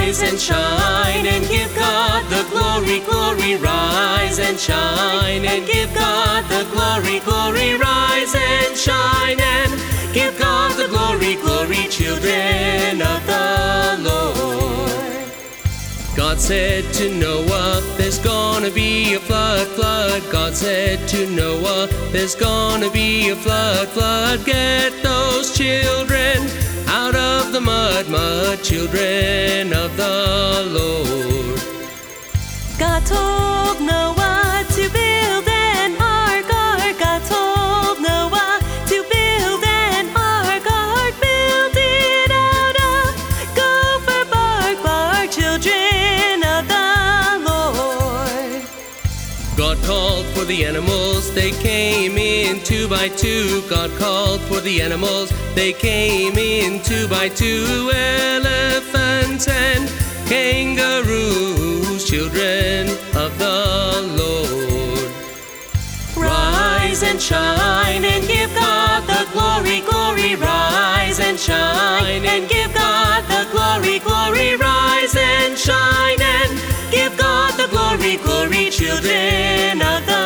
rise and shine and give God the glory, glory. Rise and shine and give God the glory, glory. Rise and shine and give God the glory, glory, children of the Lord. God said to Noah, there's gonna be a flood, flood. God said to Noah, there's gonna be a flood, flood. Get those children out of the mud, mud, children of the Lord. God told Noah to build an ark, ark. God told Noah to build an ark, ark. Build it out of gopher bark, bark, children of the Lord. God called for the animals, they came in 2 by 2. God called for the animals, they came in 2 by 2. Elephants and kangaroos, children of the Lord. Rise and shine and give God the glory, glory. Rise and shine and give God the glory, glory. Rise and shine and give God the glory, glory, children of the